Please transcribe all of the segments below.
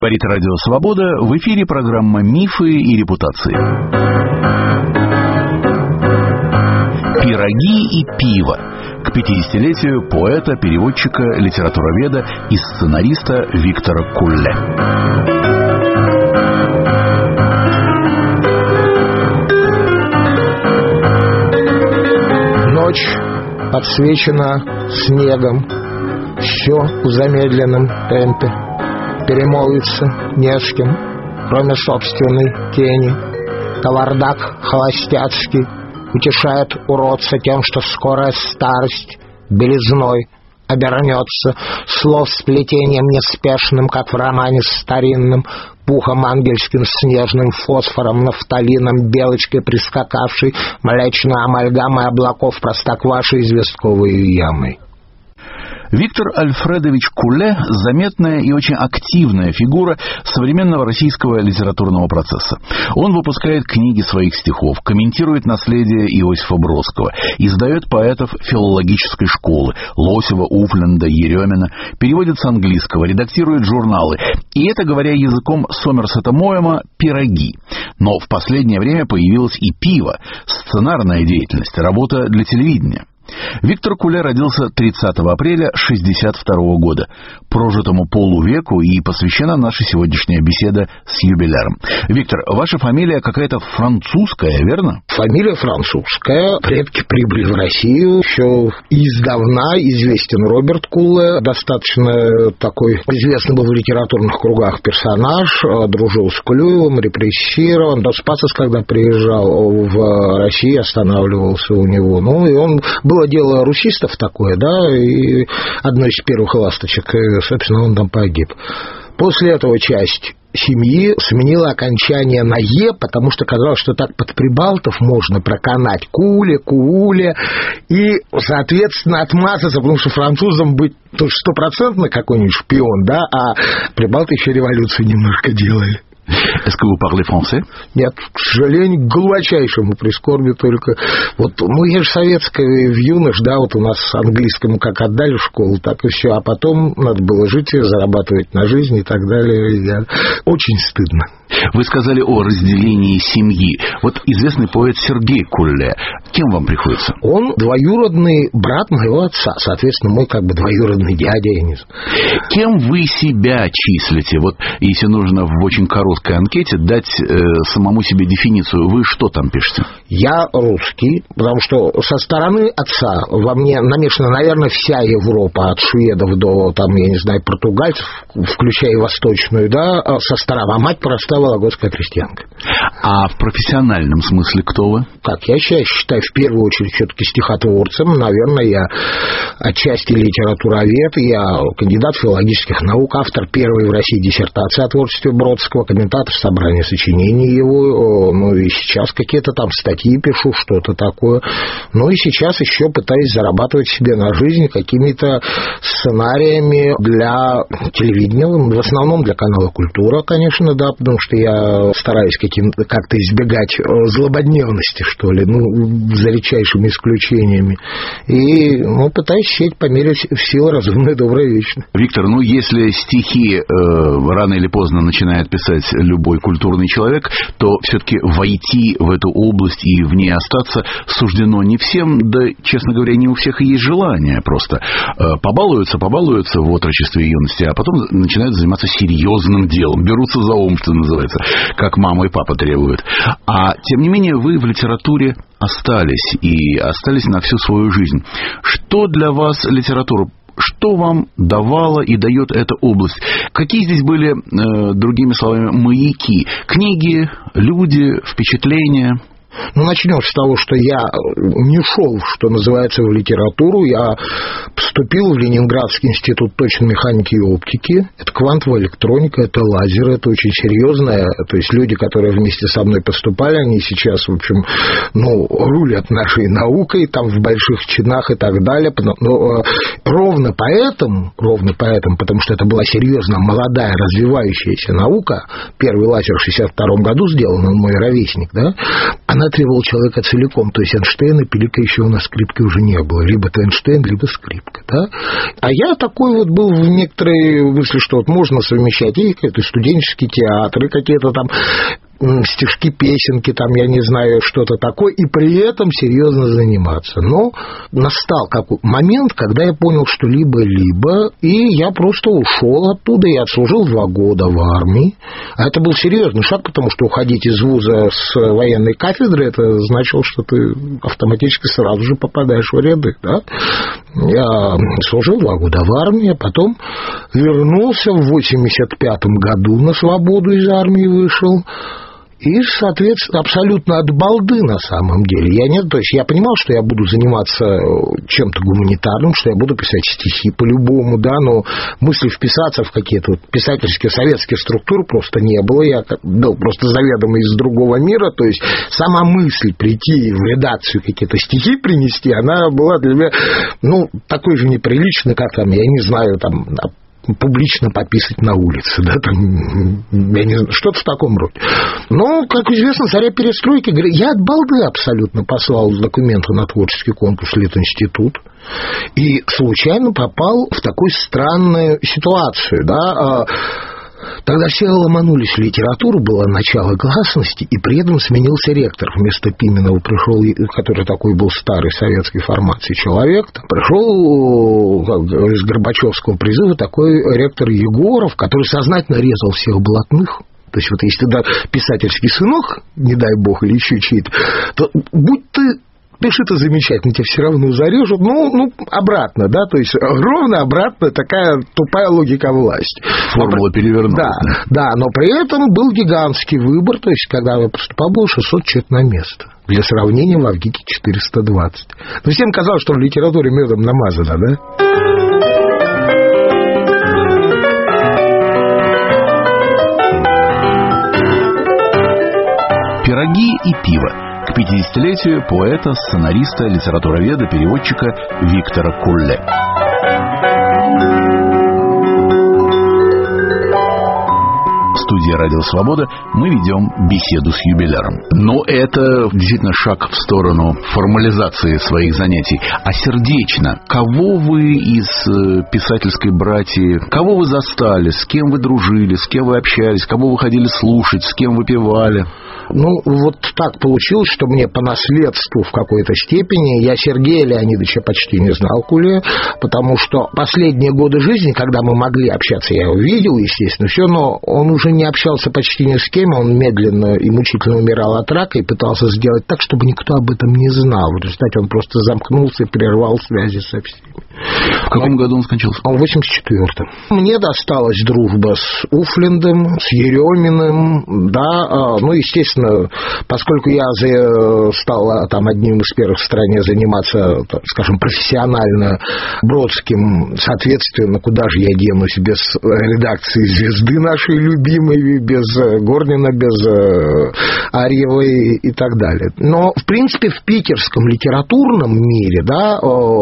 Говорит Радио Свобода, в эфире программа «Мифы и репутации». Пироги и пиво. К 50-летию поэта, переводчика, литературоведа и сценариста Виктора Кулле. Ночь подсвечена снегом, все в замедленном темпе. Перемолвиться не с кем, кроме собственной тени. Кавардак холостяцкий утешает уродца тем, что скорая старость белизной обернется, слов сплетением неспешным, как в романе старинном, пухом ангельским, снежным фосфором, нафталином, белочкой прискакавшей, млечной амальгамой облаков простоквашей известковой ямой. Виктор Альфредович Кулле – заметная и очень активная фигура современного российского литературного процесса. Он выпускает книги своих стихов, комментирует наследие Иосифа Бродского, издает поэтов филологической школы Лосева, Уфленда, Еремина, переводит с английского, редактирует журналы. И это, говоря языком Сомерсета Моэма, пироги. Но в последнее время появилось и пиво, сценарная деятельность, работа для телевидения. Виктор Кулле родился 30 апреля 1962 года. Прожитому полувеку и посвящена наша сегодняшняя беседа с юбиляром. Виктор, ваша фамилия какая-то французская, верно? Фамилия французская. Предки прибыли в Россию. Еще издавна известен Роберт Кулле. Достаточно такой известный был в литературных кругах персонаж. Дружил с Клюевым, репрессирован. До Спасов, когда приезжал в Россию, останавливался у него. Ну, и он... Было дело русистов такое, да, и одной из первых ласточек, и, собственно, он там погиб. После этого часть семьи сменила окончание на «е», потому что казалось, что так под прибалтов можно проканать Куле, Кууле, и, соответственно, отмазаться, потому что французам быть тоже стопроцентно какой-нибудь шпион, да, а прибалты еще революцию немножко делали. Est-ce que vous parlez français? Нет, к сожалению, к глубочайшему прискорбию только. Вот, ну, я же советская в юнош, да, вот у нас английскому как отдали в школу, так и все. А потом надо было жить, зарабатывать на жизнь и так далее. Очень стыдно. Вы сказали о разделении семьи. Вот известный поэт Сергей Кулле. Кем вам приходится? Он двоюродный брат моего отца. Соответственно, мой как бы двоюродный дядя, я не знаю. Кем вы себя числите? Вот если нужно в очень короткой анкете дать самому себе дефиницию, вы что там пишете? Я русский, потому что со стороны отца во мне намешана, наверное, вся Европа, от шведов до, там, я не знаю, португальцев, включая восточную, да, со стороны. А мать простая вологодская крестьянка. А в профессиональном смысле кто вы? Как я считаю, в первую очередь, все-таки стихотворцем. Наверное, я отчасти литературовед, я кандидат филологических наук, автор первой в России диссертации о творчестве Бродского, комментатор собрания сочинений его, ну и сейчас какие-то там статьи пишу, что-то такое. Ну и сейчас еще пытаюсь зарабатывать себе на жизнь какими-то сценариями для телевидения, в основном для канала «Культура», конечно, да, потому что я стараюсь как-то избегать злободневности, что ли, ну, за редчайшими исключениями. И, ну, пытаюсь сеять по мере силы разумное, доброе, вечное. Виктор, ну, если стихи рано или поздно начинает писать любой культурный человек, то все-таки войти в эту область и в ней остаться суждено не всем, да, честно говоря, не у всех и есть желание просто. Побалуются в отрочестве и юности, а потом начинают заниматься серьезным делом, берутся за ум, что называется, как мама и папа требуют. А, тем не менее, вы в литературе остались, и остались на всю свою жизнь. Что для вас литература? Что вам давала и дает эта область? Какие здесь были, другими словами, маяки? Книги, люди, впечатления? Ну, начнем с того, что я не шел, что называется, в литературу. Я поступил в Ленинградский институт точной механики и оптики. Это квантовая электроника, это лазер, это очень серьезное. То есть люди, которые вместе со мной поступали, они сейчас, в общем, ну, рулят нашей наукой, там в больших чинах и так далее. Но ровно поэтому, потому что это была серьезно молодая, развивающаяся наука, первый лазер в 1962 году сделан, он мой ровесник, да, она она требовала человека целиком, то есть Эйнштейна, Пилика еще на скрипке уже не было, либо это Эйнштейн, либо скрипка, да. А я такой вот был в некоторой мысли, что вот можно совмещать и какие-то студенческие театры, какие-то там стишки, песенки, там, я не знаю, что-то такое, и при этом серьезно заниматься. Но настал какой момент, когда я понял, что либо-либо, и я просто ушел оттуда и отслужил 2 года в армии. А это был серьезный шаг, потому что уходить из вуза с военной кафедры, это значило, что ты автоматически сразу же попадаешь в ряды, да? Я служил 2 года в армии, а потом вернулся в 85-м году, на свободу из армии вышел. И, соответственно, абсолютно от балды на самом деле. То есть я понимал, что я буду заниматься чем-то гуманитарным, что я буду писать стихи по-любому, да, но мысли вписаться в какие-то писательские советские структуры просто не было. Я был просто заведомо из другого мира, то есть сама мысль прийти в редакцию какие-то стихи принести, она была для меня, такой же неприличной, как там, я не знаю, там, публично пописать на улице, да, там, я не знаю, что-то в таком роде. Но, как известно, царя перестройки, я от балды абсолютно послал документы на творческий конкурс Литинститут и случайно попал в такую странную ситуацию, да. Тогда все ломанулись в литературу, было начало гласности, и при этом сменился ректор. Вместо Пименова пришел, который такой был старой советской формации человек, пришел из Горбачевского призыва такой ректор Егоров, который сознательно резал всех блатных. То есть вот если да, писательский сынок, не дай бог, или еще чей-то, то будь ты... Пиши, это замечательно, тебя все равно зарежут. Обратно, да, то есть ровно обратно такая тупая логика власти. Формула перевернулась. Да, но при этом был гигантский выбор, то есть когда я поступал, было 600 человек на место. Для сравнения, в Авгике 420. Но всем казалось, что в литературе медом намазано, да? Пироги и пиво. К 50-летию поэта, сценариста, литературоведа, переводчика Виктора Кулле. В студии «Радио Свобода» мы ведем беседу с юбиляром. Но это действительно шаг в сторону формализации своих занятий. А сердечно, кого вы из писательской братьи, кого вы застали, с кем вы дружили, с кем вы общались, кого вы ходили слушать, с кем вы певали? Вот так получилось, что мне по наследству в какой-то степени, я Сергея Леонидовича почти не знал, Куле, потому что последние годы жизни, когда мы могли общаться, я его видел, естественно, все, но он уже не общался почти ни с кем, он медленно и мучительно умирал от рака и пытался сделать так, чтобы никто об этом не знал. В результате он просто замкнулся и прервал связи со всеми. В каком году он скончался? Он в 84-м. Мне досталась дружба с Уфлендом, с Ереминым, да, естественно, поскольку я стал там одним из первых в стране заниматься, скажем, профессионально Бродским, соответственно, куда же я денусь без редакции «Звезды» нашей любимой, без Горнина, без Арьевой и так далее. Но, в принципе, в питерском литературном мире, да,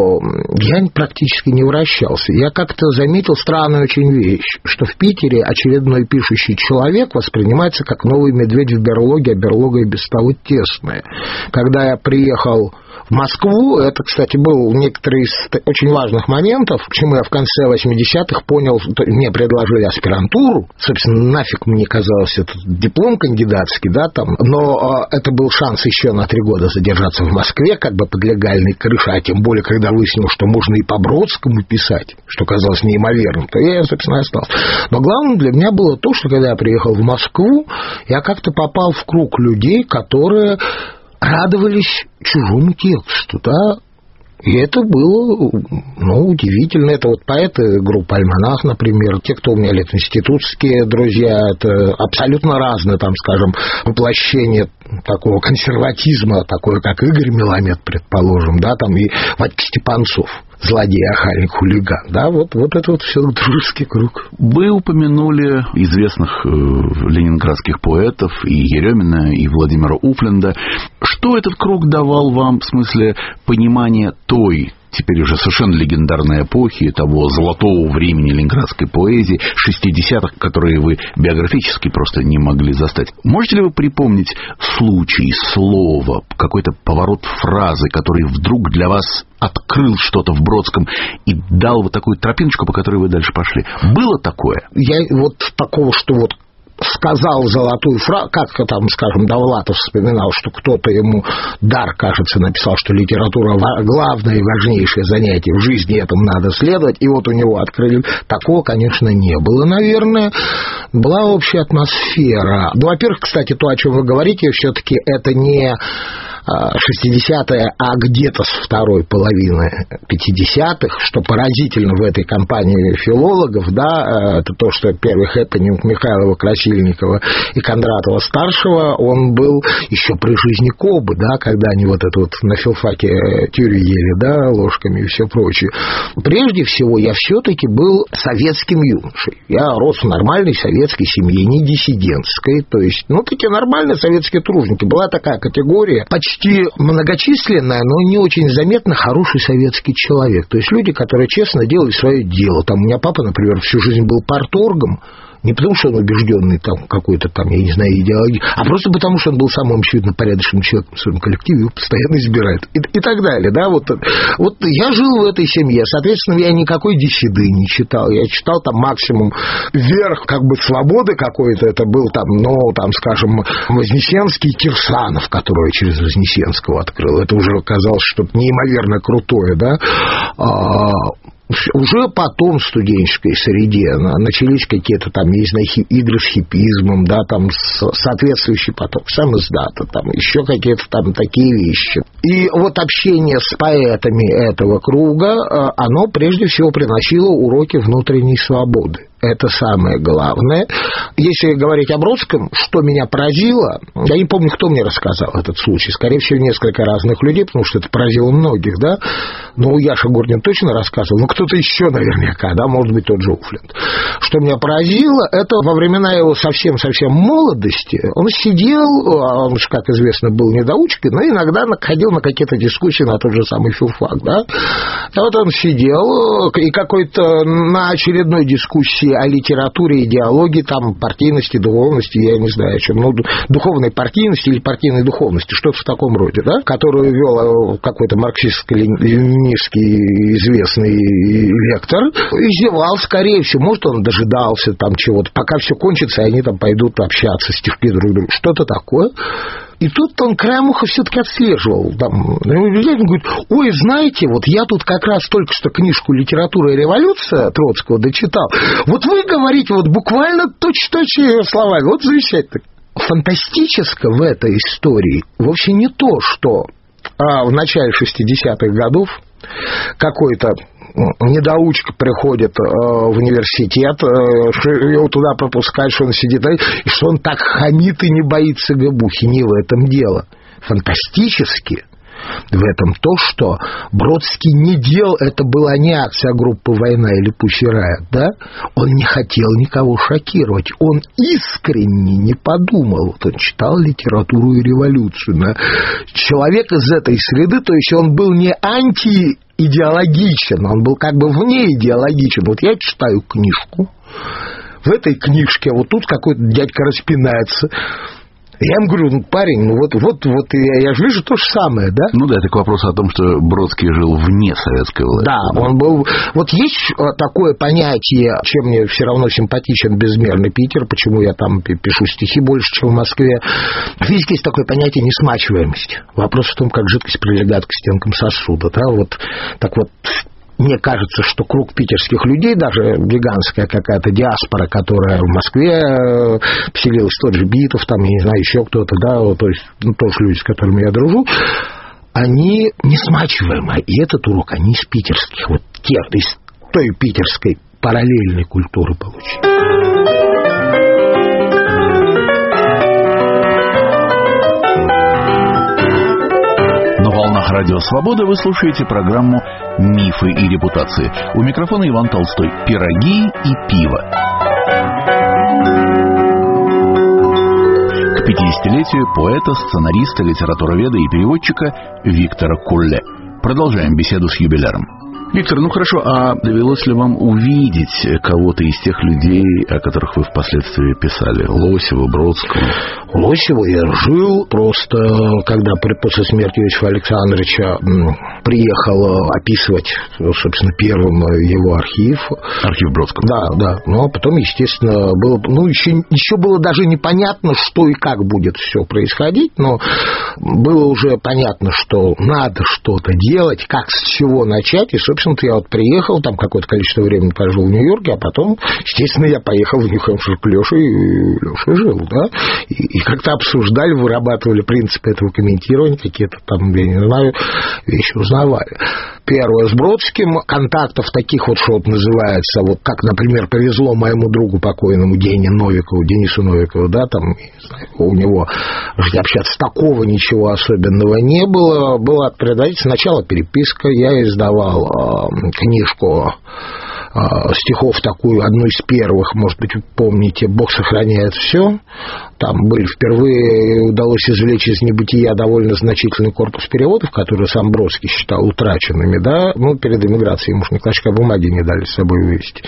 я практически не вращался. Я как-то заметил странную очень вещь, что в Питере очередной пишущий человек воспринимается как новый медведь в берлоге, а берлога и без того тесная. Когда я приехал в Москву, это, кстати, был некоторый из очень важных моментов, почему я в конце 80-х понял, мне предложили аспирантуру, собственно, нафиг мне казалось этот диплом кандидатский, да, там, но это был шанс еще на 3 года задержаться в Москве, как бы под легальной крышей, а тем более, когда выяснил, что можно и по Бродскому писать, что казалось неимоверным, то я, собственно, остался. Но главным для меня было то, что когда я приехал в Москву, я как-то попал в круг людей, которые радовались чужому тексту, да, и это было, удивительно. Это вот поэты группы «Альманах», например, те, кто у меня летоинститутские друзья, это абсолютно разное, там, скажем, воплощение такого консерватизма, такое, как Игорь Меламед, предположим, да, там, и Вадька Степанцов, злодей, охальник, хулиган, да, вот это вот все дружеский круг. Вы упомянули известных ленинградских поэтов, и Еремина, и Владимира Уфленда. Что этот круг давал вам в смысле понимания той теперь уже совершенно легендарной эпохи, того золотого времени ленинградской поэзии, 60-х, которые вы биографически просто не могли застать. Можете ли вы припомнить случай, слово, какой-то поворот фразы, который вдруг для вас открыл что-то в Бродском и дал вот такую тропиночку, по которой вы дальше пошли? Было такое? Я вот такого, что вот сказал золотую фразу, как там, скажем, Довлатов вспоминал, что кто-то ему, Дар, кажется, написал, что литература главное и важнейшее занятие в жизни, этому надо следовать, и вот у него открыли. Такого, конечно, не было, наверное. Была общая атмосфера. Ну, во-первых, кстати, то, о чем вы говорите, все-таки это не 60-е, а где-то с второй половины 50-х, что поразительно в этой кампании филологов, да, это то, что первый хэппининг Михайлова, Красильникова и Кондратова-старшего, он был еще при жизни Кобы, да, когда они вот это вот на филфаке тюрю ели, да, ложками и все прочее. Прежде всего, я все-таки был советским юношей. Я рос в нормальной советской семье, не диссидентской, то есть, ну, такие нормальные советские труженики. Была такая категория, почти многочисленная, но не очень заметно хороший советский человек. То есть люди, которые честно делали свое дело. Там у меня папа, например, всю жизнь был парторгом. Не потому, что он убежденный там какой-то там, я не знаю, идеологией, а просто потому, что он был самым очевидно порядочным человеком в своем коллективе, его постоянно избирают. И так далее, да, вот я жил в этой семье, соответственно, я никакой Десиды не читал, я читал там максимум верх, как бы, свободы какой-то, это был там, ну, там, скажем, Вознесенский, Кирсанов, которого я через Вознесенского открыл, это уже оказалось что-то неимоверно крутое, да. Уже потом в студенческой среде начались какие-то там, я не знаю, игры с хиппизмом, да, там соответствующий поток, сам издата, там еще какие-то там такие вещи. И вот общение с поэтами этого круга, оно прежде всего приносило уроки внутренней свободы. Это самое главное. Если говорить о Бродском, что меня поразило, я не помню, кто мне рассказал этот случай, скорее всего, несколько разных людей, потому что это поразило многих, да, но Яша Гурнин точно рассказывал, но кто-то еще наверняка, да, может быть, тот же Уфлинд. Что меня поразило, это во времена его совсем-совсем молодости, он сидел, он же, как известно, был недоучкой, но иногда ходил на какие-то дискуссии на тот же самый филфак, да, и вот он сидел, и какой-то на очередной дискуссии о литературе, идеологии, там, партийности, духовности, я не знаю о чем, ну, духовной партийности или партийной духовности, что-то в таком роде, да, которую вел какой-то марксистско-ленинистский известный лектор, и зевал, скорее всего, может, он дожидался там чего-то, пока все кончится, и они там пойдут общаться, стишки друг другу, что-то такое. И тут он краем уха все-таки отслеживал. Там, он говорит, ой, знаете, вот я тут как раз только что книжку «Литература и революция» Троцкого дочитал. Вот вы говорите вот буквально точно словами. Вот замечательно. Фантастическое в этой истории вовсе не то, что в начале 60-х годов какой-то недоучка приходит в университет, его туда пропускают, что он сидит, и что он так хамит и не боится габухи. Не в этом дело. Фантастически в этом то, что Бродский не делал, это была не акция группы «Война» или «Пусть Рая», да? Он не хотел никого шокировать, он искренне не подумал, вот он читал «Литературу и революцию», да? Человек из этой среды, то есть он был не идеологичен, он был как бы вне идеологичен. Вот я читаю книжку, в этой книжке вот тут какой-то дядька распинается. Я ему говорю, ну, парень, ну вот я же вижу то же самое, да? Ну да, это к вопросу о том, что Бродский жил вне советской власти. Да, он был... Вот есть такое понятие, чем мне все равно симпатичен безмерный Питер, почему я там пишу стихи больше, чем в Москве. В физике есть такое понятие несмачиваемости. Вопрос в том, как жидкость прилегает к стенкам сосуда, да, вот так вот. Мне кажется, что круг питерских людей, даже гигантская какая-то диаспора, которая в Москве поселилась, тот же Битов, там, я не знаю, еще кто-то, да, вот, то есть, ну, тоже люди, с которыми я дружу, они несмачиваемы. И этот урок, они из питерских, вот те, из той питерской параллельной культуры получили. На волнах Радио Свобода вы слушаете программу «Мифы и репутации». У микрофона Иван Толстой. Пироги и пиво. К 50-летию поэта, сценариста, литературоведа и переводчика Виктора Кулле. Продолжаем беседу с юбиляром. Виктор, хорошо, а довелось ли вам увидеть кого-то из тех людей, о которых вы впоследствии писали? Лосева, Бродского? Лосева я жил, просто когда после смерти Иосифа Александровича приехал описывать, собственно, первым его архив. Архив Бродского? Да. Но потом, естественно, было, еще было даже непонятно, что и как будет все происходить, но было уже понятно, что надо что-то делать, как с чего начать, и, собственно, я приехал, там какое-то количество времени пожил в Нью-Йорке, а потом, естественно, я поехал в Нью-Хэмпшир к Лёше, и Лёша жил, да, и как-то обсуждали, вырабатывали принципы этого комментирования, какие-то там, я не знаю, вещи узнавали. Первое, с Бродским контактов таких что называется, как, например, повезло моему другу покойному Денису Новикову, да, там, не знаю, у него общаться такого ничего особенного не было. Была сначала переписка, я издавал книжку стихов такую, одну из первых, может быть, вы помните, «Бог сохраняет все». Там впервые удалось извлечь из небытия довольно значительный корпус переводов, которые сам Бродский считал утраченными, да, перед эмиграцией ему ни клочка бумаги не дали с собой вывести.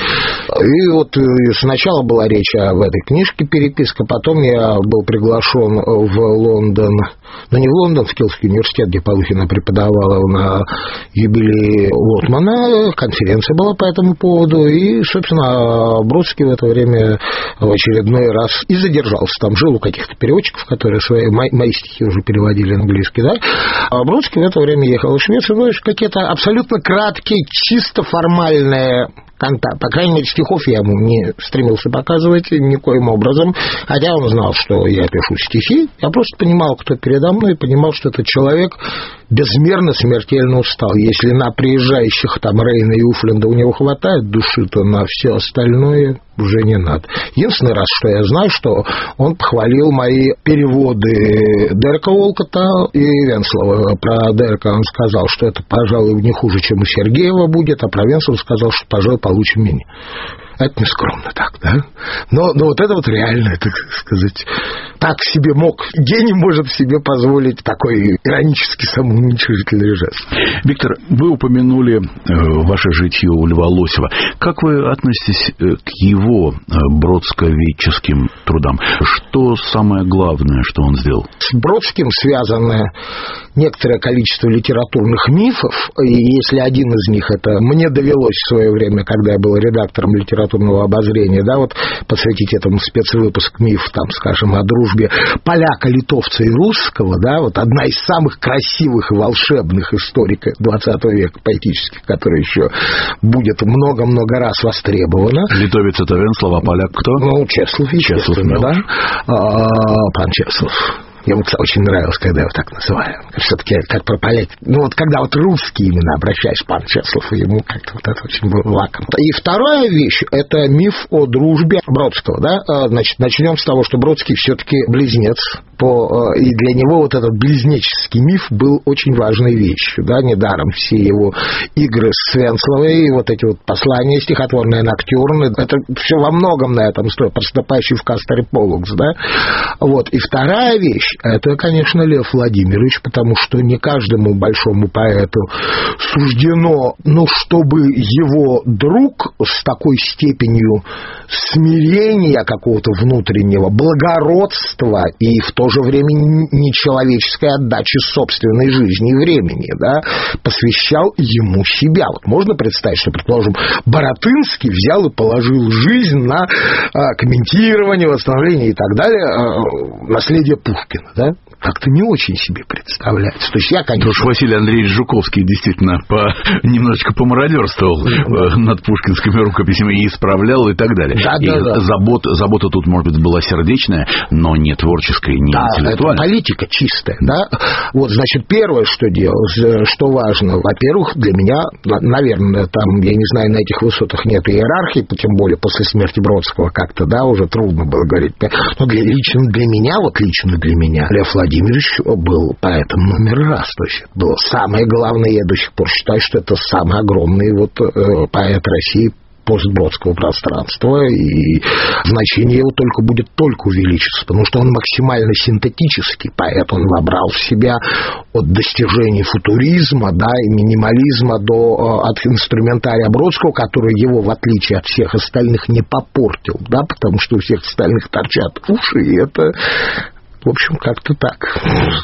И сначала была речь об этой книжке, переписка, потом я был приглашен в Лондон, не в Лондон, в Кельтский университет, где Полухина преподавала, на юбилей Лотмана, конференция была по этому поводу, и, собственно, Бродский в это время в очередной раз и задержался там, жил у каких-то переводчиков, которые мои стихи уже переводили на английский, да, а Бродский в это время ехал в Швецию, какие-то абсолютно краткие, чисто формальные контакт. По крайней мере, стихов я ему не стремился показывать никоим образом, хотя он знал, что я пишу стихи. Я просто понимал, кто передо мной, и понимал, что этот человек безмерно смертельно устал. Если на приезжающих там Рейна и Уфленда у него хватает души, то на все остальное уже не надо. Единственный раз, что я знаю, что он похвалил мои переводы Дерека Олкота и Венслова. Про Дерека он сказал, что это, пожалуй, не хуже, чем у Сергеева будет, а про Венслова сказал, что, пожалуй, получше меня. Это не скромно так, да? Но это реально, так сказать, так себе гений может себе позволить такой иронический самоуничижительный жест. Виктор, вы упомянули ваше житье у Льва Лосева. Как вы относитесь к его бродсковедческим трудам? Что самое главное, что он сделал? С Бродским связано некоторое количество литературных мифов, и если один из них, это мне довелось в свое время, когда я был редактором литературного обозрения, да, посвятить этому спецвыпуск миф, там, скажем, о дружбе поляка, литовца и русского, да, одна из самых красивых и волшебных историй XX века поэтических, которая еще будет много-много раз востребована. Литовец это Венслов, а поляк кто? Чеслов, естественно, да. Пан Чеслов. Ему, кстати, очень нравилось, когда его так называли. Все-таки как про поляков. Когда русские именно обращаешь, пан Чеслов, ему как-то это очень было лаком. И вторая вещь, это миф о дружбе Бродского, да. Значит, начнем с того, что Бродский все-таки близнец. И для него этот близнеческий миф был очень важной вещью, да, недаром все его игры с Венсловой, эти послания стихотворные, ноктюрны, это все во многом на этом строит, проступающий в Касторе Полукс, да. И вторая вещь, это, конечно, Лев Владимирович, потому что не каждому большому поэту суждено, чтобы его друг с такой степенью смирения какого-то внутреннего, благородства и в то же время нечеловеческой отдачи собственной жизни и времени, да, посвящал ему себя. Можно представить, что, предположим, Баратынский взял и положил жизнь на комментирование, восстановление и так далее наследие Пушкина, да? Как-то не очень себе представляется. То есть я, конечно... Потому что Василий Андреевич Жуковский действительно немножечко помародерствовал над пушкинскими рукописями и исправлял и так далее. Да. Забота тут, может быть, была сердечная, но не творческая, не интеллектуальная. Это политика чистая, да. Значит, первое, что делал, что важно, во-первых, для меня, наверное, там, я не знаю, на этих высотах нет иерархии, тем более после смерти Бродского как-то, да, уже трудно было говорить. Но лично для меня Лев Владимирович был поэтом номер раз. То есть это было самое главное. Я до сих пор считаю, что это самый огромный поэт России постбродского пространства, и значение его будет только увеличиться, потому что он максимально синтетический поэт, он вобрал в себя от достижений футуризма, и минимализма от инструментария Бродского, который его, в отличие от всех остальных, не попортил, потому что у всех остальных торчат уши, и это, в общем, как-то так.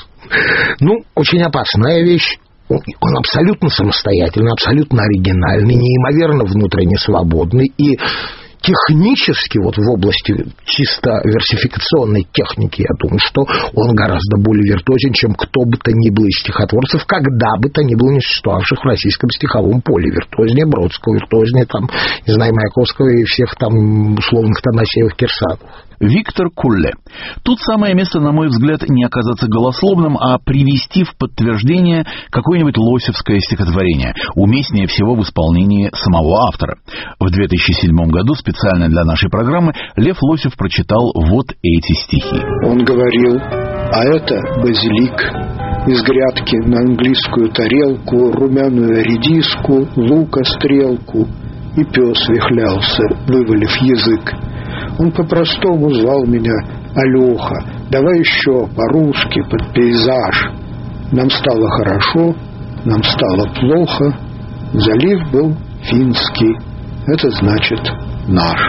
Очень опасная вещь. Он абсолютно самостоятельный, абсолютно оригинальный, неимоверно внутренне свободный и технически, в области чисто версификационной техники, я думаю, что он гораздо более виртуозен, чем кто бы то ни было из стихотворцев, когда бы то ни было не существовавших в российском стиховом поле. Виртуознее Бродского, виртуознее, Маяковского и всех условных Танасеевых, Кирсановых. Виктор Кулле. Тут самое место, на мой взгляд, не оказаться голословным, а привести в подтверждение какое-нибудь лосевское стихотворение, уместнее всего в исполнении самого автора. В 2007 году специально для нашей программы Лев Лосев прочитал вот эти стихи. Он говорил: а это базилик. Из грядки на английскую тарелку румяную редиску, лука стрелку, и пес вихлялся, вывалив язык. Он по-простому звал меня Алёха, давай еще по-русски под пейзаж. Нам стало хорошо, нам стало плохо. Залив был финский, это значит наш.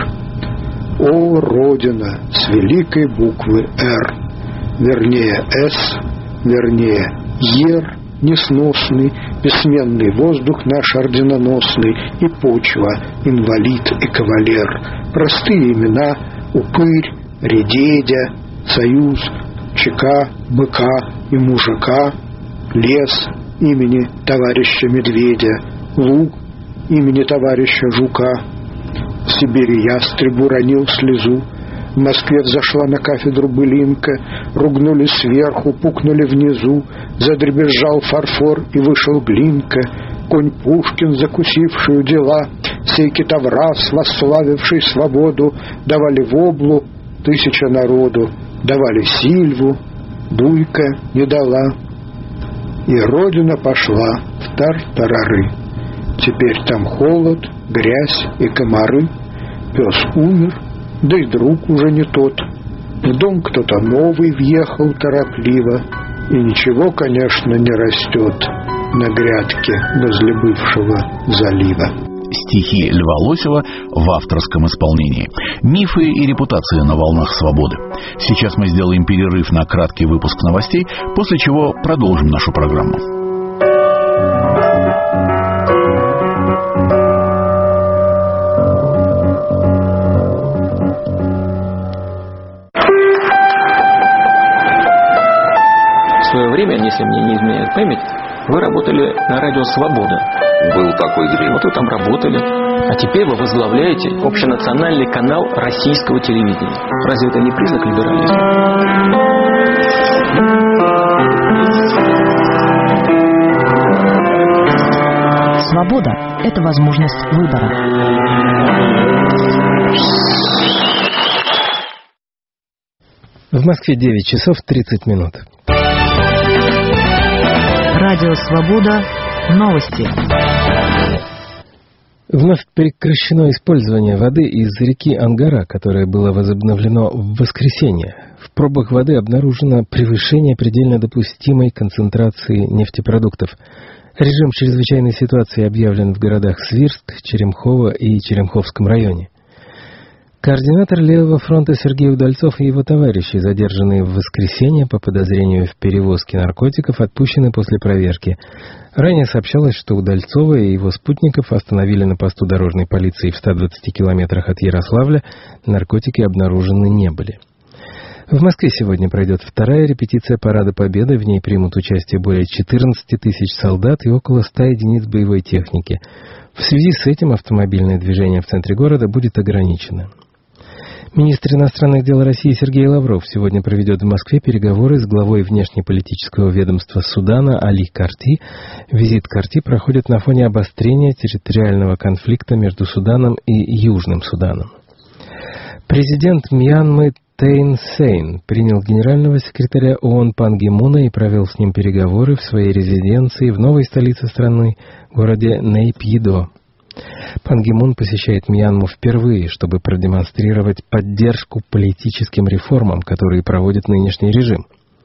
О, Родина, с великой буквы «Р», вернее «С», вернее «Ер», несносный, бессменный воздух наш орденоносный, и почва, инвалид и кавалер. Простые имена: упырь, редедя, союз, ЧК, быка и мужика, лес имени товарища медведя, луг имени товарища жука. В Сибири ястреб уронил слезу, в Москве взошла на кафедру былинка, ругнули сверху, пукнули внизу, задребезжал фарфор и вышел глинка. Конь Пушкин, закусивший дела, сей китовраз, восславивший свободу, давали воблу 1000 народу, давали Сильву, Буйка не дала. И Родина пошла в тартарары. Теперь там холод, грязь и комары. Пес умер, да и друг уже не тот. В дом кто-то новый въехал торопливо, и ничего, конечно, не растет на грядке возле бывшего залива. Стихи Льва Лосева в авторском исполнении. Мифы и репутации на волнах свободы. Сейчас мы сделаем перерыв на краткий выпуск новостей, после чего продолжим нашу программу. В свое время, если мне не изменяет память, вы работали на радио «Свобода». Был такой дрянь. Вот вы там работали. А теперь вы возглавляете общенациональный канал российского телевидения. Разве это не признак либерализма? Свобода – это возможность выбора. В Москве 9 часов 30 минут. Радио «Свобода». Новости. Вновь прекращено использование воды из реки Ангара, которое было возобновлено в воскресенье. В пробах воды обнаружено превышение предельно допустимой концентрации нефтепродуктов. Режим чрезвычайной ситуации объявлен в городах Свирск, Черемхово и Черемховском районе. Координатор Левого фронта Сергей Удальцов и его товарищи, задержанные в воскресенье по подозрению в перевозке наркотиков, отпущены после проверки. Ранее сообщалось, что Удальцова и его спутников остановили на посту дорожной полиции в 120 километрах от Ярославля. Наркотики обнаружены не были. В Москве сегодня пройдет вторая репетиция Парада Победы. В ней примут участие более 14 тысяч солдат и около 100 единиц боевой техники. В связи с этим автомобильное движение в центре города будет ограничено. Министр иностранных дел России Сергей Лавров сегодня проведет в Москве переговоры с главой внешнеполитического ведомства Судана Али Карти. Визит Карти проходит на фоне обострения территориального конфликта между Суданом и Южным Суданом. Президент Мьянмы Тейн Сейн принял генерального секретаря ООН Пан Ги Муна и провел с ним переговоры в своей резиденции в новой столице страны, городе Нейпйидо. Пан Ги Мун посещает Мьянму впервые, чтобы продемонстрировать поддержку политическим реформам, которые проводит нынешний режим.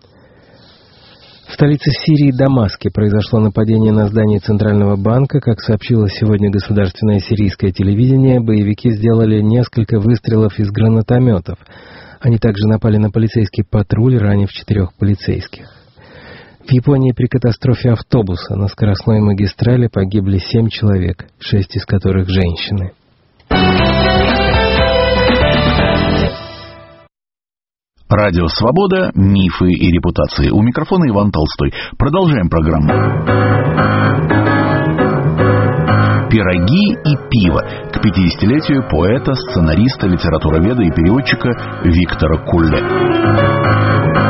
В столице Сирии Дамаске произошло нападение на здание Центрального банка. Как сообщило сегодня государственное сирийское телевидение, боевики сделали несколько выстрелов из гранатометов. Они также напали на полицейский патруль, ранив 4 полицейских. В Японии при катастрофе автобуса на скоростной магистрали погибли 7 человек, 6 из которых женщины. Радио «Свобода», мифы и репутации. У микрофона Иван Толстой. Продолжаем программу. «Пироги и пиво» к 50-летию поэта, сценариста, литературоведа и переводчика Виктора Кулле.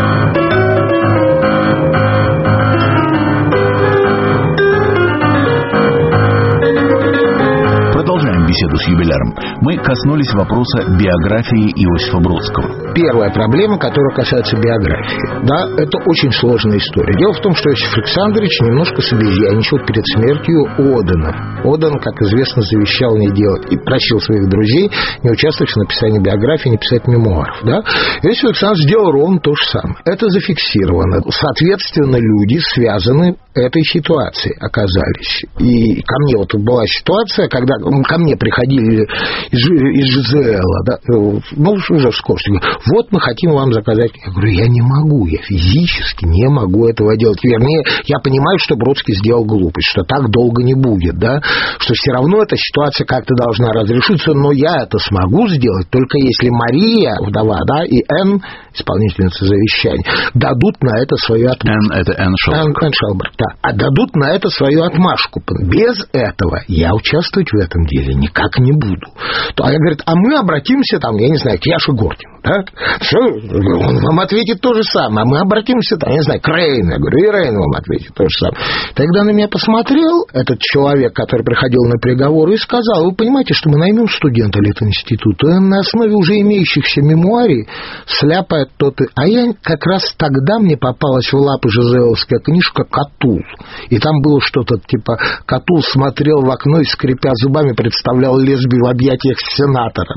Продолжаем беседу с юбиляром. Мы коснулись вопроса биографии Иосифа Бродского. Первая проблема, которая касается биографии. Да, это очень сложная история. Дело в том, что Иосиф Александрович немножко собезьяничал перед смертью Одена. Оден, как известно, завещал не делать и просил своих друзей не участвовать в написании биографии, не писать мемуаров. Да? Иосиф Александрович сделал ровно то же самое. Это зафиксировано. Соответственно, люди связаны этой ситуацией оказались. И ко мне вот была ситуация, когда ко мне приходили из ЖЗЛ, да, ну, уже в скорости, говорят, вот мы хотим вам заказать. Я говорю, я не могу, я физически не могу этого делать. Вернее, я понимаю, что Бродский сделал глупость, что так долго не будет, да, что все равно эта ситуация как-то должна разрешиться, но я это смогу сделать только если Мария, вдова, да, и Энн, исполнительница завещания, дадут на это свою отмашку. Энн — это Энн Шелберг, да. А дадут на это свою отмашку. Без этого я участвовать в этом деле никак не буду. А я говорю, а мы обратимся, там, я не знаю, к Яше Горкину, так? Что? Он вам ответит то же самое. А мы обратимся, там, я не знаю, к Рейну. Я говорю, и Рейн вам ответит то же самое. Тогда на меня посмотрел этот человек, который приходил на переговоры, и сказал, вы понимаете, что мы наймем студента Литинститута, и он на основе уже имеющихся мемуарий сляпает тот. А я как раз тогда мне попалась в лапы ЖЗЛовская книжка «Катул». И там было что-то типа Катул смотрел в окно и, скрипя зубами, представлял лесбию в объятиях сенатора.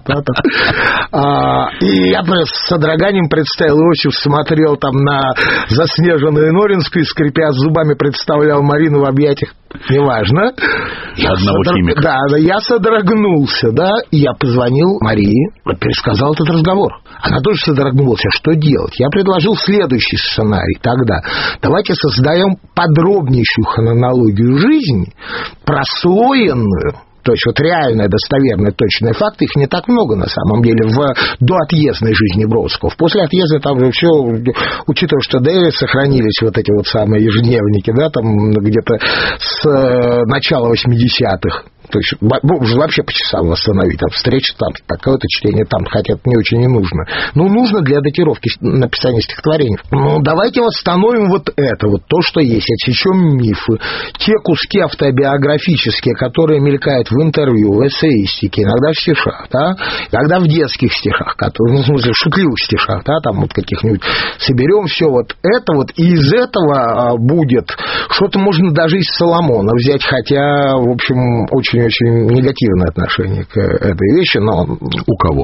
И я с содроганием представил, Иосиф смотрел там на заснеженную Норинскую и, скрипя зубами, представлял Марину в объятиях. Неважно. Одного химика. Да, я содрогнулся, да, и я позвонил Марии, пересказал этот разговор. Она тоже содрогнулась. А что делать? Я предложил следующий сценарий тогда. Давайте создаем подробнейшую хронологию жизни, прослоенную. То есть вот реальные, достоверные, точные факты, их не так много на самом деле в доотъездной жизни Бродского. После отъезда там же все, учитывая, что Дэвид сохранились вот эти вот самые ежедневники, да, там где-то с начала 80-х. То есть вообще по часам восстановить, там встреча там, такое-то чтение там, хотя это не очень и нужно. Ну, нужно для датировки написания стихотворений. Ну, давайте восстановим вот это, вот то, что есть, отсечем мифы, те куски автобиографические, которые мелькают в интервью, в эссеистике, иногда в стихах, да, иногда в детских стихах, которые, ну, в смысле, в шутливых стихах, да, там вот каких-нибудь, соберем все вот это вот, и из этого будет что-то можно даже из Соломона взять, хотя, в общем, очень негативное отношение к этой вещи, но... У кого?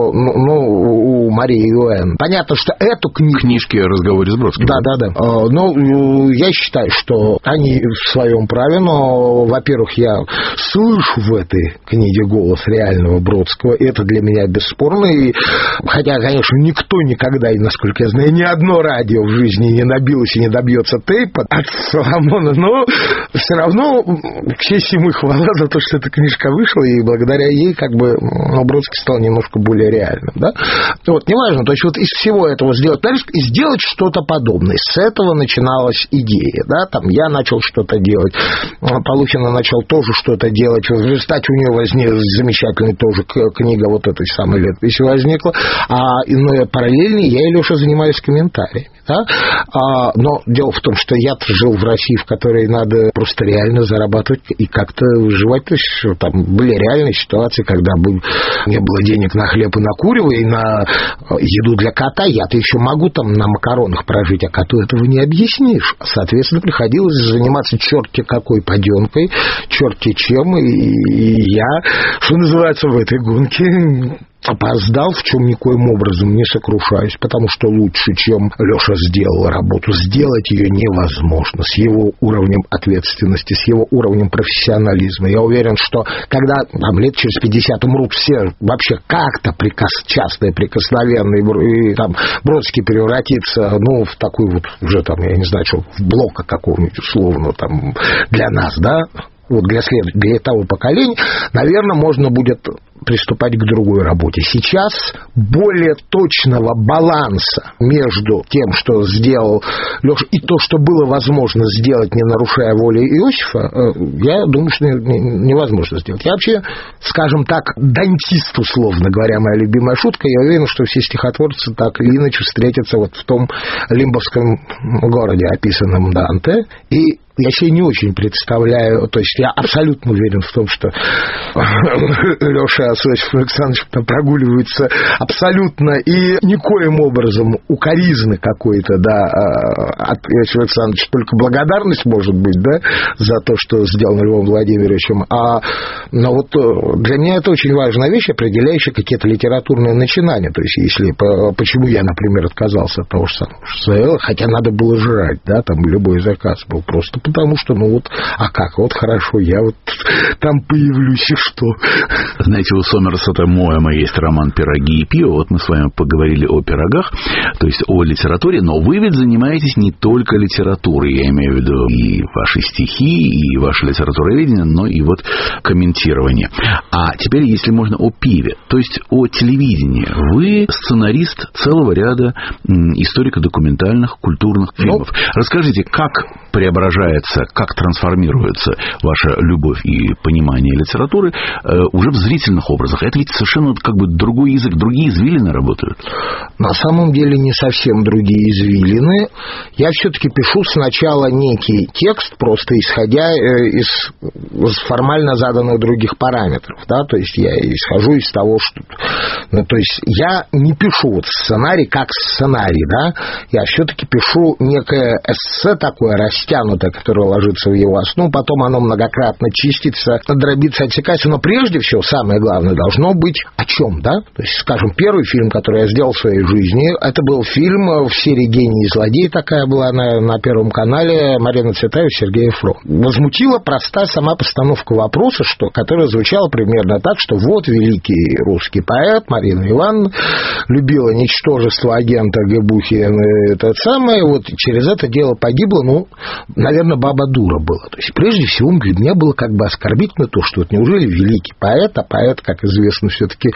Ну, у Марии и у Энн. Понятно, что эту книгу... Книжки о разговоре с Бродским. Да. Но я считаю, что они в своем праве, но, во-первых, я слышу в этой книге голос реального Бродского, и это для меня бесспорно, и хотя, конечно, никто никогда, насколько я знаю, ни одно радио в жизни не набилось и не добьется тейпа от Соломона, но все равно к чести ему хвала за то, что эта книжка вышла, и благодаря ей как бы Бродский стал немножко более реальным, да? Вот, неважно, то есть вот из всего этого сделать что-то подобное. С этого начиналась идея, да, там я начал что-то делать, Полухина начал тоже что-то делать, в результате у нее возникла замечательная тоже книга вот этой самой летописи возникла, но параллельно я и Леша занимались комментариями, да? Но дело в том, что я жил в России, в которой надо просто реально зарабатывать и как-то выживать То есть там были реальные ситуации, когда не было денег на хлеб и на курево, и на еду для кота. Я-то еще могу там на макаронах прожить, а коту этого не объяснишь. Соответственно, приходилось заниматься черти какой паденкой, черти чем, и я, что называется, в этой гонке опоздал, в чем никоим образом не сокрушаюсь, потому что лучше, чем Леша сделал работу, сделать ее невозможно с его уровнем ответственности, с его уровнем профессионализма. Я уверен, что когда там, лет через 50 умрут все вообще как-то частные, прикосновенные, и там Бродский превратится, в такой вот уже там, я не знаю, что, в Блока какого-нибудь условно там для нас, да, вот для того поколения, наверное, можно будет приступать к другой работе. Сейчас более точного баланса между тем, что сделал Леша, и то, что было возможно сделать, не нарушая воли Иосифа, я думаю, что невозможно сделать. Я вообще, скажем так, дантист, условно говоря, моя любимая шутка. Я уверен, что все стихотворцы так или иначе встретятся вот в том лимбовском городе, описанном Данте, и я себе не очень представляю, то есть я абсолютно уверен в том, что Леша с Иосифом Александровичем там прогуливается абсолютно и никоим образом укоризны какой-то, да, от Иосифа Александровича только благодарность может быть, да, за то, что сделано Львом Владимировичем. Но вот для меня это очень важная вещь, определяющая какие-то литературные начинания. То есть если почему я, например, отказался от того же самого, хотя надо было жрать, да, там любой заказ был просто потому что, вот хорошо, я вот там появлюсь, и что? Знаете, у Сомерсета Моэма есть роман «Пироги и пиво». Вот мы с вами поговорили о пирогах, то есть о литературе, но вы ведь занимаетесь не только литературой, я имею в виду и ваши стихи, и ваше литературоведение, но и вот комментирование. А теперь, если можно, о пиве, то есть о телевидении. Вы сценарист целого ряда историко-документальных культурных фильмов. Расскажите, как преображается, как трансформируется ваша любовь и понимание литературы уже в зрительных образах? Это ведь совершенно как бы другой язык, другие извилины работают. На самом деле не совсем другие извилины. Я все-таки пишу сначала некий текст, просто исходя из формально заданных других параметров. Да? То есть я исхожу из того, что... то есть я не пишу вот сценарий как сценарий, да? Я все-таки пишу некое эссе такое растянутое, которое ложится в его основу, потом оно многократно чистится, дробится, отсекается, но прежде всего, самое главное, должно быть о чем, да? То есть, скажем, первый фильм, который я сделал в своей жизни, это был фильм в серии «Гений и злодей», такая была на Первом канале, Марина Цветаева, Сергей Ефрон. Возмутила простая сама постановка вопроса, которая звучала примерно так, что вот великий русский поэт Марина Ивановна любила ничтожество агента Гебухи, это самое, вот через это дело погибло, наверное, баба дура была. То есть, прежде всего, для меня было как бы оскорбительно то, что вот неужели великий поэт, а поэт, как известно, все-таки,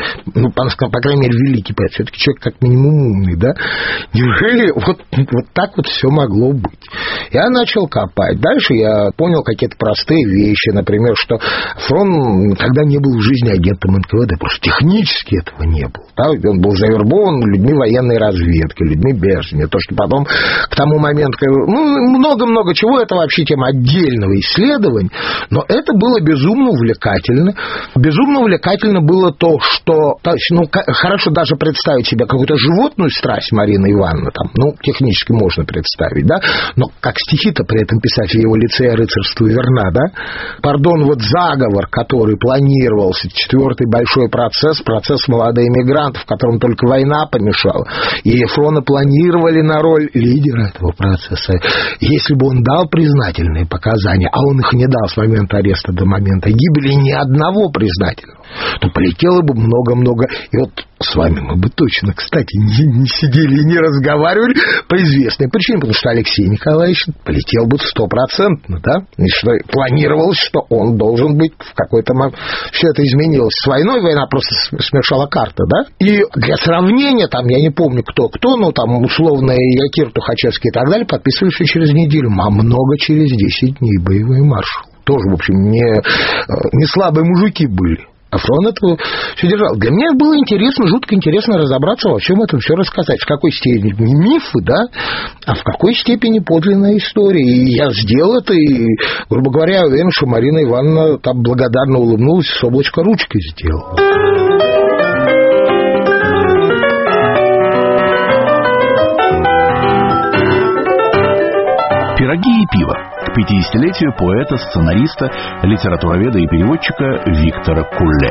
по крайней мере, великий поэт, все-таки человек как минимум умный, да? Неужели вот так вот все могло быть? Я начал копать. Дальше я понял какие-то простые вещи, например, что Фрон никогда не был в жизни агентом НКВД, просто технически этого не было. Да? Он был завербован людьми военной разведки, людьми Бежнева. То, что потом к тому моменту, много-много чего, это вообще тема отдельного исследования, но это было безумно увлекательно. Безумно увлекательно было то, что... хорошо даже представить себе какую-то животную страсть Марины Ивановны, технически можно представить, да, но как стихи-то при этом писать в его лице рыцарству верна, да? Пардон, вот заговор, который планировался, четвертый большой процесс молодых эмигрантов, в котором только война помешала, и Ефрона планировали на роль лидера этого процесса. Если бы он дал признательные показания, а он их не дал с момента ареста до момента гибели ни одного признательного, то полетело бы много-много. И вот с вами мы бы точно, кстати, не сидели и не разговаривали по известной причине, потому что Алексей Николаевич полетел бы 100%, да? И что планировалось, что он должен быть в какой-то момент. Все это изменилось. С войной война просто смешала карты, да? И для сравнения, я не помню, кто, условно Якир Тухачевский и так далее, подписывали все через неделю, а много через 10 дней боевой маршал. Тоже, в общем, не слабые мужики были. Он это все держал. Для меня было интересно, жутко интересно разобраться, во всем этом все рассказать. В какой степени мифы, да, а в какой степени подлинная история. И я сделал это, и, грубо говоря, я уверен, что Марина Ивановна там благодарно улыбнулась, с облачка ручкой сделала. «Пироги и пиво» к 50-летию поэта, сценариста, литературоведа и переводчика Виктора Кулле.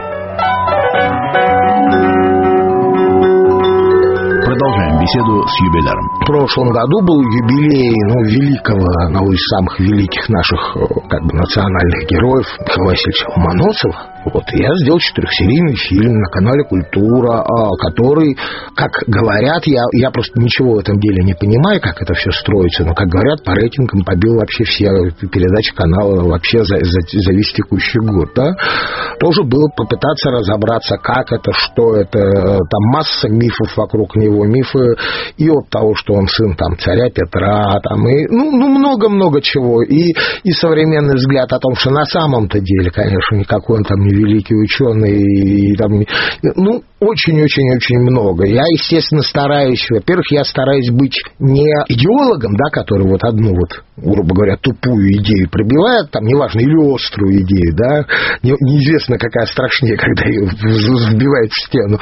Продолжаем беседу с юбиляром. В прошлом году был юбилей великого, одного из самых великих наших национальных героев Михаила Васильевича Ломоносова. Я сделал 4-серийный фильм на канале «Культура», который, как говорят, я просто ничего в этом деле не понимаю, как это все строится, но, как говорят, по рейтингам побил вообще все передачи канала вообще за весь текущий год. Да? Тоже было попытаться разобраться, как это, что это. Там масса мифов вокруг него, мифы и от того, что он сын царя Петра, и много-много чего. И современный взгляд о том, что на самом-то деле, конечно, никакой он не великий ученый, и очень-очень-очень много. Я, естественно, стараюсь, во-первых, быть не идеологом, да, который одну, грубо говоря, тупую идею пробивает, неважно, или острую идею, да, неизвестно, какая страшнее, когда ее вбивает в стену,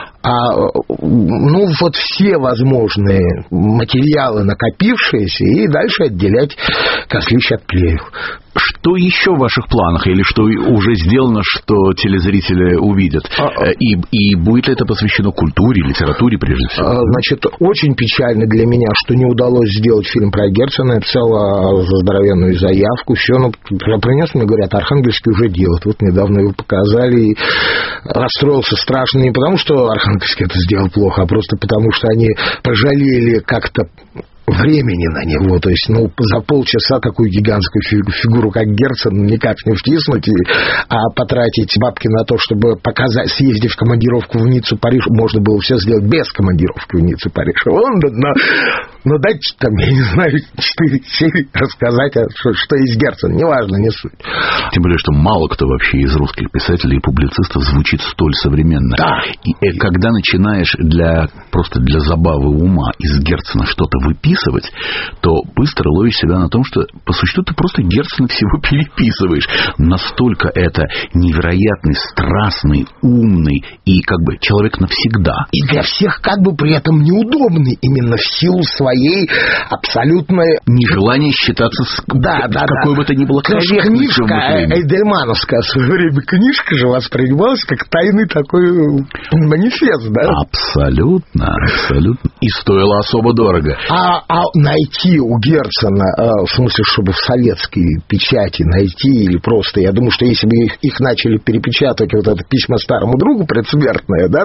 все возможные материалы, накопившиеся, и дальше отделять козлищ от плевел. Что еще в ваших планах, или что уже сделано, что телезрители увидят? И будет ли это посвящено культуре, литературе, прежде всего? Очень печально для меня, что не удалось сделать фильм про Герцена. Я писал здоровенную заявку, все, принес, мне говорят, Архангельский уже делает. Недавно его показали, и расстроился страшно не потому, что Архангельский это сделал плохо, а просто потому, что они пожалели как-то времени на него, то есть, за полчаса такую гигантскую фигуру, как Герцен, никак не втиснуть, а потратить бабки на то, чтобы показать, съездив в командировку в Ниццу, Париж, можно было все сделать без командировки в Ниццу, Париж, но дать, я не знаю, 4 серии рассказать, что есть Герцен, неважно, не суть. Тем более, что мало кто вообще из русских писателей и публицистов звучит столь современно. Да. И когда начинаешь просто для забавы ума из Герцена что-то выписывать, то быстро ловишь себя на том, что по существу ты просто Герцена всего переписываешь. Настолько это невероятный, страстный, умный и человек навсегда. И для всех при этом неудобный, именно в силу своей абсолютной... нежелание считаться с какой бы то ни было книжка Эйдельмановская в свое время книжка же воспринималась как тайный такой манифест, да? Абсолютно. И стоило особо дорого. А найти у Герцена, в смысле, чтобы в советской печати найти, или просто, я думаю, что если бы их начали перепечатывать, это письма старому другу предсмертное, да,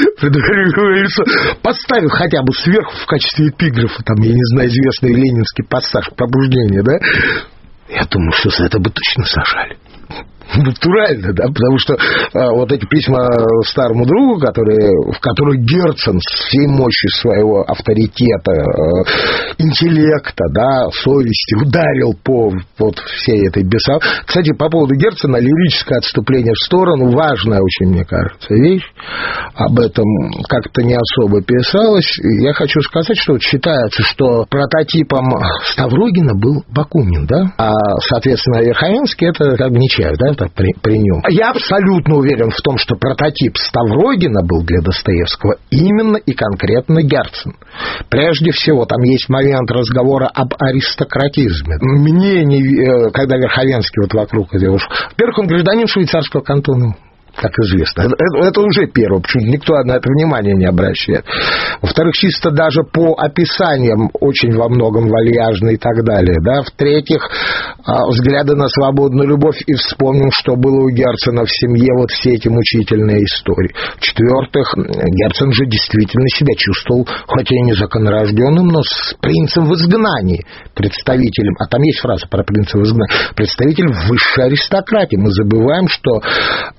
поставив хотя бы сверху в качестве эпиграфа, я не знаю, известный ленинский пассаж «Пробуждение», да, я думаю, что за это бы точно сажали. Натурально, да, потому что эти письма старому другу, в которых Герцен с всей мощью своего авторитета, интеллекта, да, совести ударил по всей этой бесов. Кстати, по поводу Герцена, лирическое отступление в сторону, важная очень, мне кажется, вещь. Об этом как-то не особо писалось. Я хочу сказать, что считается, что прототипом Ставрогина был Бакунин, да, а, соответственно, Верховенский это Нечаев, да, при нем. Я абсолютно уверен в том, что прототип Ставрогина был для Достоевского именно и конкретно Герцен. Прежде всего, там есть момент разговора об аристократизме. Когда Верховенский вокруг этого... Во-первых, он гражданин швейцарского кантона, как известно. Это уже первое, почему никто на это внимание не обращает. Во-вторых, чисто даже по описаниям очень во многом вальяжный и так далее. Да? В-третьих, взгляды на свободную любовь, и вспомним, что было у Герцена в семье, все эти мучительные истории. В-четвертых, Герцен же действительно себя чувствовал, хотя и незаконнорожденным, но с принцем в изгнании, представителем, а там есть фраза про принца в изгнании, представителем высшей аристократии. Мы забываем, что хотя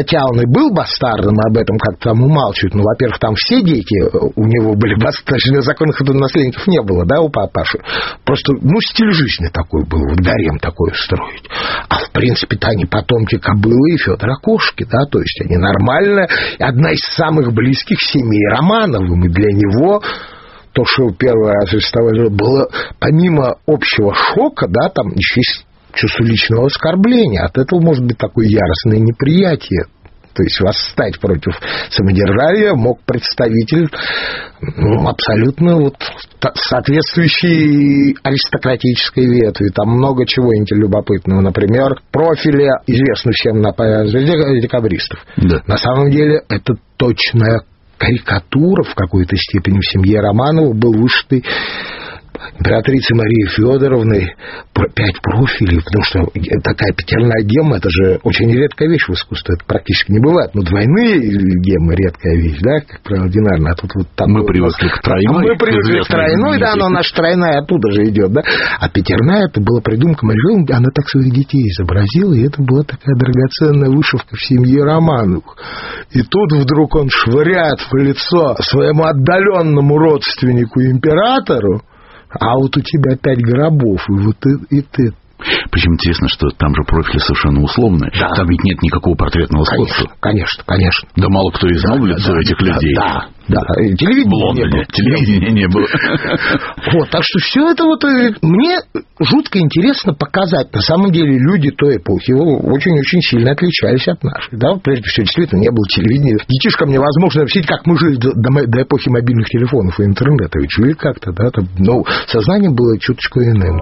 хотя он и был бастардом, об этом как-то там умалчивают, но, во-первых, там все дети у него были бастарды, законных наследников не было, да, у папаши. Просто, стиль жизни такой был, вот гарем такой строить. А в принципе-то они потомки Кобылы и Федора Кошки, да, то есть они нормально, одна из самых близких семей Романовым, и для него то, что первый раз арестовали, было помимо общего шока, да, там еще есть чувство личного оскорбления. От этого может быть такое яростное неприятие. То есть восстать против самодержавия мог представитель абсолютно соответствующей аристократической ветви. Там много чего любопытного. Например, профили известны всем на декабристов. Да. На самом деле это точная карикатура в какой-то степени в семье Романовых был вышитый императрицей Марией Федоровной 5 профилей, потому что такая пятерная гемма, это же очень редкая вещь в искусстве, это практически не бывает. Но двойные геммы редкая вещь, да, как правило, одинарная. А тут вот там мы привыкли к тройной. Мы привыкли к тройной, да, но наша тройная оттуда же идет, да. А пятерная, это была придумка Марии Федоровны, она так своих детей изобразила, и это была такая драгоценная вышивка в семье Романовых. И тут вдруг он швыряет в лицо своему отдаленному родственнику императору: а вот у тебя 5 гробов, и вот и ты. Причем интересно, что там же профили совершенно условные. Да. Там ведь нет никакого портретного сходства. Конечно. Да мало кто и знал лицо этих людей. Да. Телевидения не было. Вот, так что все это мне жутко интересно показать. На самом деле люди той эпохи очень-очень сильно отличались от нашей. Да, прежде всего, действительно, не было телевидения. Детишкам невозможно объяснить, как мы жили до эпохи мобильных телефонов и интернета. Ведь жили как-то, да, но сознание было чуточку иным.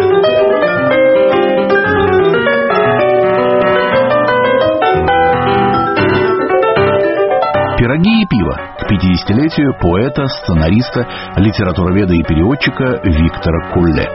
«Пироги и пиво» к 50-летию поэта, сценариста, литературоведа и переводчика Виктора Кулле.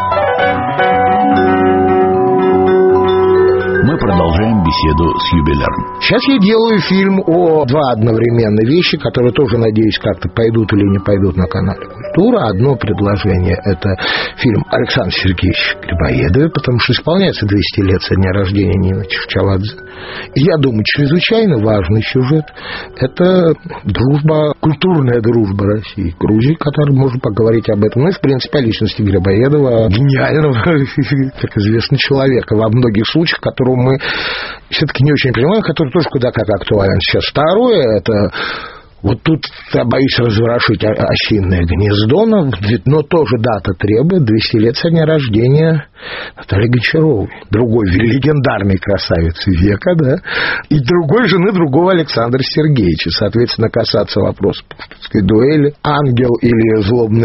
Мы продолжаем беседу с юбиляром. Сейчас я делаю фильм о 2 одновременно вещи, которые тоже, надеюсь, как-то пойдут или не пойдут на канале «Культура». Одно предложение – это фильм Александра Сергеевича Грибоедова, потому что исполняется 200 лет со дня рождения Нины Чавчавадзе. И я думаю, чрезвычайно важный сюжет – это дружба, культурная дружба России и Грузии, которой можно поговорить об этом. Ну и, в принципе, о личности Грибоедова, гениального, как известно, человека во многих случаях, которого мы все-таки не очень понимаем, который тоже куда как актуален сейчас. Второе – это вот тут я боюсь разворошить осиное гнездо, но тоже дата требует 200 лет со дня рождения Натальи Гончаровой, другой легендарной красавицы века, да, и другой жены другого Александра Сергеевича. Соответственно, касаться вопроса пушкинской дуэли, ангел или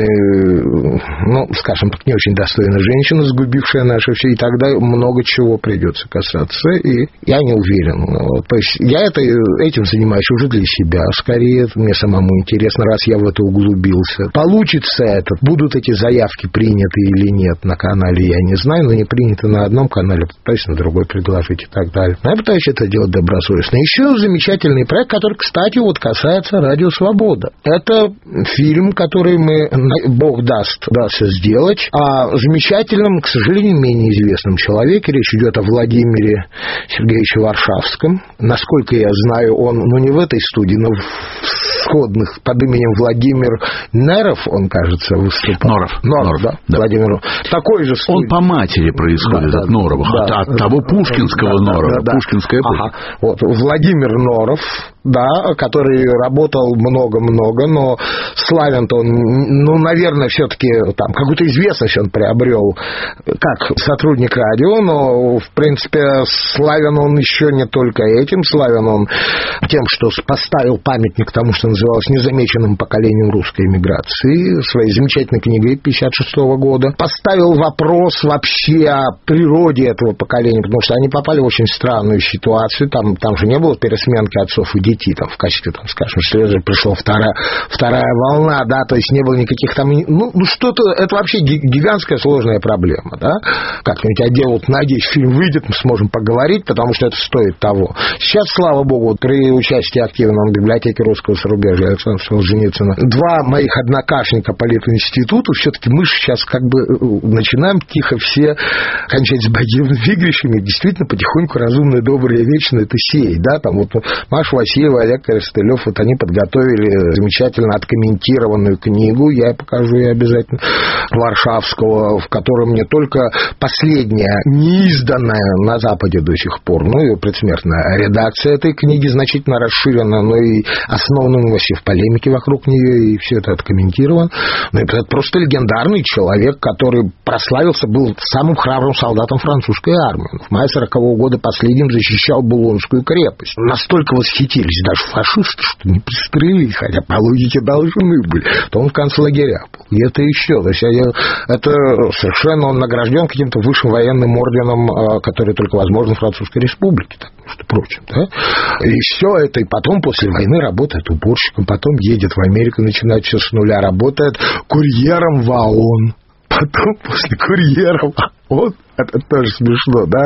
злобный, скажем так, не очень достойная женщина, сгубившая наше все, и тогда много чего придется касаться, и я не уверен. То есть я этим занимаюсь уже для себя, скорее, мне самому интересно, раз я в это углубился. Получится это, будут эти заявки приняты или нет на канале, я не знаю, но не приняты на одном канале, пытаюсь на другой предложить и так далее. Но я пытаюсь это делать добросовестно. Еще замечательный проект, который, кстати, касается «Радио Свобода». Это фильм, который мы, Бог даст, удастся сделать, о замечательном, к сожалению, менее известном человеке. Речь идет о Владимире Сергеевиче Варшавском. Насколько я знаю, он, не в этой студии, но в сходных под именем Владимир Неров, он, кажется, выступал. Норов, да. Владимир. Такой же студий. Он по матери происходит от Норовых, от того пушкинского Норова, пушкинская эпоха. Вот, Владимир Норов, да, который работал много-много, но славен-то он, наверное, все-таки там какую-то известность он приобрел как сотрудник радио, но, в принципе, славен он еще не только этим, славен он тем, что поставил памятник тому, что называлось незамеченным поколением русской эмиграции, своей замечательной книгой 1956 года. Поставил вопрос вообще о природе этого поколения, потому что они попали в очень странную ситуацию, там же не было пересменки отцов и прийти там, в качестве, там, скажем, следующая пришла вторая волна, да, то есть не было никаких там... Ну, что-то... Это вообще гигантская сложная проблема, да. Как-нибудь отдел, надеюсь, фильм выйдет, мы сможем поговорить, потому что это стоит того. Сейчас, слава богу, при участии активном в библиотеке русского зарубежья Александра Солженицына 2 моих однокашника по Литинституту, все-таки мы сейчас как бы начинаем тихо все кончать с богемными игрищами, действительно потихоньку разумное, доброе, вечное это сеять, да, там вот Маша Васильева, Олег Коростылев, вот они подготовили замечательно откомментированную книгу, я покажу ее обязательно, Варшавского, в котором не только последняя, неизданная на Западе до сих пор, ну и предсмертная редакция этой книги значительно расширена, но и основном вообще в полемике вокруг нее, и все это откомментировано. Ну, это просто легендарный человек, который прославился, был самым храбрым солдатом французской армии. В мае 40-го года последним защищал Булонскую крепость. Настолько восхитились даже фашисты, что не пристрелили, хотя по логике должны были. То он в концлагерях был. И это еще. То есть это совершенно он награжден каким-то высшим военным орденом, который только возможен в Французской республике, так, между прочим. Да? И все это, и потом после войны работает уборщиком, потом едет в Америку, начинает все с нуля, работает курьером в ООН. Потом после курьера в ООН, это тоже смешно, да?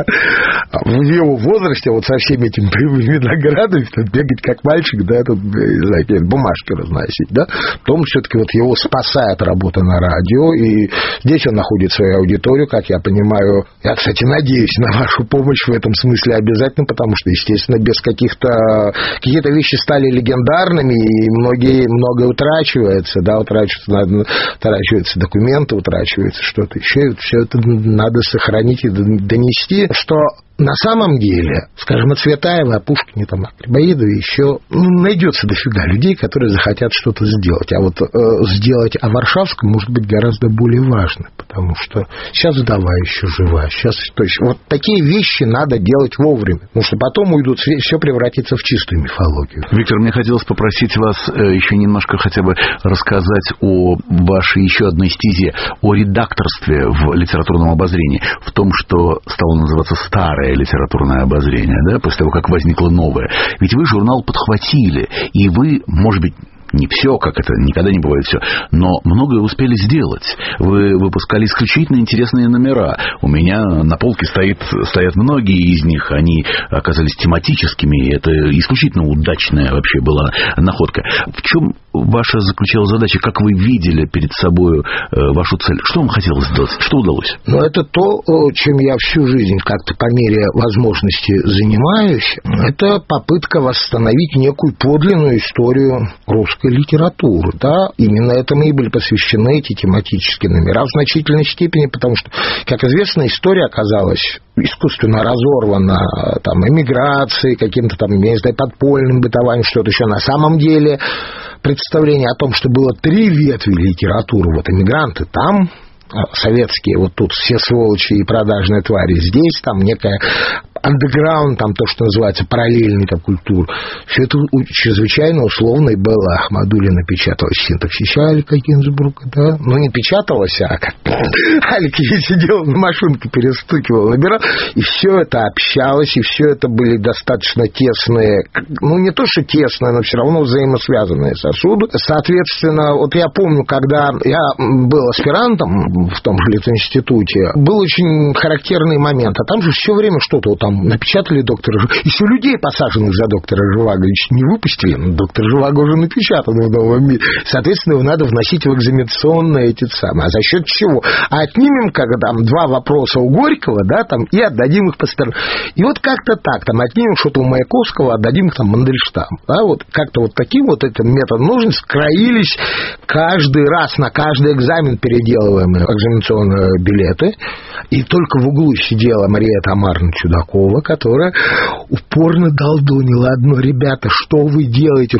В его возрасте вот со всеми этими боевыми наградами бегать как мальчик, да, тут, не знаю, бумажки разносить, да? Потом все-таки вот его спасает работа на радио, и здесь он находит свою аудиторию, как я понимаю. Я, кстати, надеюсь на вашу помощь в этом смысле обязательно, потому что, естественно, без каких-то вещи стали легендарными, и многое утрачивается, да, утрачиваются документы, утрачивается что-то еще, и все это надо сохранить и донести, что на самом деле, скажем, от Цветаева, о Пушкине, там, о Грибоедове еще найдется дофига людей, которые захотят что-то сделать. А вот сделать о Варшавском может быть гораздо более важно, потому что сейчас вдова еще жива. Сейчас, то есть вот такие вещи надо делать вовремя, потому что потом уйдут, все превратится в чистую мифологию. Виктор, мне хотелось попросить вас еще немножко хотя бы рассказать о вашей еще одной стезе, о редакторстве в литературном обозрении, в том, что стало называться старое литературное обозрение, да, после того, как возникло новое. Ведь вы журнал подхватили, и вы, может быть, не все, как это никогда не бывает все, но многое успели сделать. Вы выпускали исключительно интересные номера. У меня на полке стоят многие из них, они оказались тематическими, и это исключительно удачная вообще была находка. В чем ваша заключалась задача? Как вы видели перед собой вашу цель? Что вам хотелось сделать? Что удалось? Ну, это то, чем я всю жизнь как-то по мере возможности занимаюсь. Это попытка восстановить некую подлинную историю русской литературы, да, именно этому и были посвящены эти тематические номера в значительной степени, потому что, как известно, история оказалась искусственно разорвана там эмиграцией, каким-то там, я не знаю, подпольным бытованием, что-то еще. На самом деле представление о том, что было 3 ветви литературы, вот эмигранты там, советские, вот тут все сволочи и продажные твари здесь, там некая андеграунд, там то, что называется параллельной там культура. Все это чрезвычайно условно, и Белла Ахмадуллина печаталась в синтаксисе Алика Гинзбурга, да? Ну, не печаталась, а как Алик сидел на машинке, перестукивал, набирал, и все это общалось, и все это были достаточно тесные, ну, не то, что тесные, но все равно взаимосвязанные сосуды. Соответственно, вот я помню, когда я был аспирантом в том же Литинституте, был очень характерный момент, а там же все время что-то вот там напечатали доктора Живаго. Еще людей, посаженных за доктора Живаго, еще не выпустили, но доктор Живаго уже напечатан в новом мире. Соответственно, его надо вносить в экзаменационные эти самые. А за счет чего? А отнимем, когда там 2 вопроса у Горького, да, там, и отдадим их по сторонам. И вот как-то так, там, отнимем что-то у Маяковского, отдадим их там Мандельштаму. Да, вот как-то вот таким вот этим методом нужно скроились каждый раз на каждый экзамен переделываемые экзаменационные билеты. И только в углу сидела Мария Тамаровна Чудакова, которая упорно долдонила одно: ребята, что вы делаете,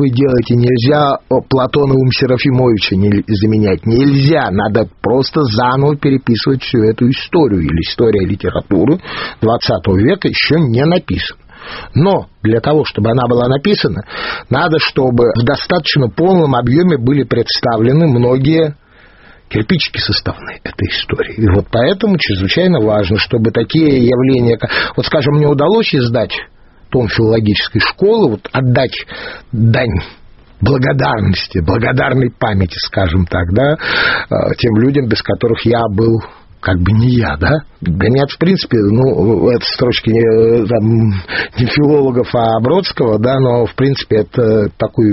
нельзя Платоновым Серафимовича заменять, нельзя, надо просто заново переписывать всю эту историю, или история литературы 20 века еще не написана. Но для того, чтобы она была написана, надо, чтобы в достаточно полном объеме были представлены многие кирпичики составные этой истории. И вот поэтому чрезвычайно важно, чтобы такие явления, вот, скажем, мне удалось издать том филологической школы, вот отдать дань благодарности, благодарной памяти, скажем так, да, тем людям, без которых я был как бы не я, да? Для меня, в принципе, это строчки не филологов, а Бродского, да, но, в принципе, это такой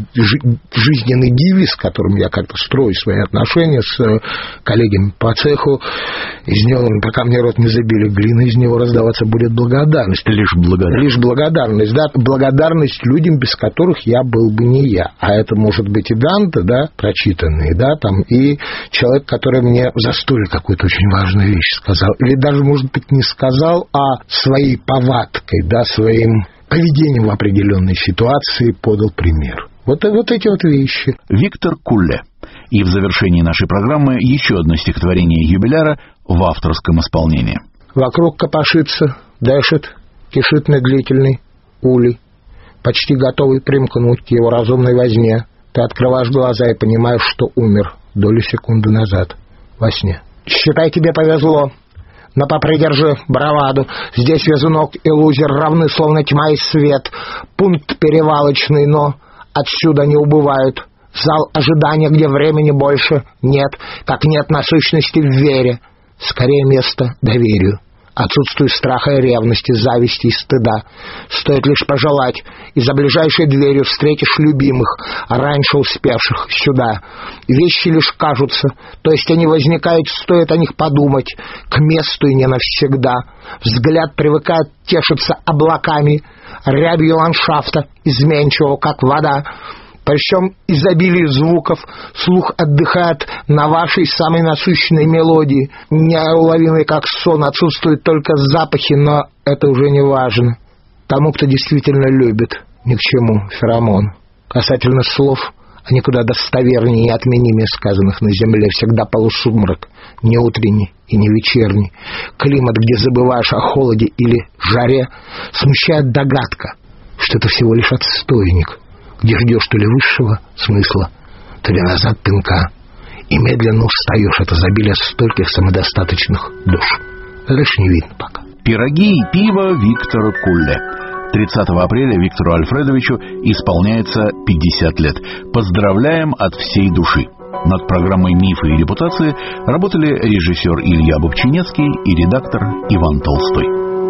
жизненный девиз, которым я как-то строю свои отношения с коллегами по цеху. Из него, пока мне рот не забили глиной, из него раздаваться будет благодарность. Лишь благодарность. Лишь благодарность, да, благодарность людям, без которых я был бы не я. А это может быть и Данте, да, прочитанный, да, там, и человек, который мне за столь какую-то очень важную вещь сказал. Или даже, может быть, не сказал, а своей повадкой, да, своим поведением в определенной ситуации подал пример. Вот эти вот вещи. Виктор Кулле. И в завершении нашей программы еще одно стихотворение юбиляра в авторском исполнении. Вокруг копошится, дышит, кишит медлительный улей, почти готовый примкнуть к его разумной возне. Ты открываешь глаза и понимаешь, что умер долю секунды назад во сне. Считай, тебе повезло, но попридержи браваду. Здесь везунок и лузер равны, словно тьма и свет. Пункт перевалочный, но отсюда не убывают. Зал ожидания, где времени больше нет, как нет насущности в вере. Скорее место доверию. Отсутствует страха и ревности, зависти и стыда. Стоит лишь пожелать, и за ближайшей дверью встретишь любимых, раньше успевших сюда. Вещи лишь кажутся, то есть они возникают, стоит о них подумать, к месту и не навсегда. Взгляд привыкает тешиться облаками, рябью ландшафта, изменчивого, как вода. Причем изобилие звуков, слух отдыхает на вашей самой насущной мелодии. Неуловимый как сон, отсутствуют только запахи, но это уже не важно. Тому, кто действительно любит, ни к чему феромон. Касательно слов, они куда достовернее и отменимее сказанных на земле. Всегда полусумрак, не утренний и не вечерний. Климат, где забываешь о холоде или жаре, смущает догадка, что это всего лишь отстойник, где ждешь то ли высшего смысла, то ли назад пинка, и медленно устаешь от изобилия стольких самодостаточных душ. Это лишь не видно пока. «Пироги и пиво» Виктора Кулле. 30 апреля Виктору Альфредовичу исполняется 50 лет. Поздравляем от всей души. Над программой «Мифы и репутации» работали режиссер Илья Бобчинецкий и редактор Иван Толстой.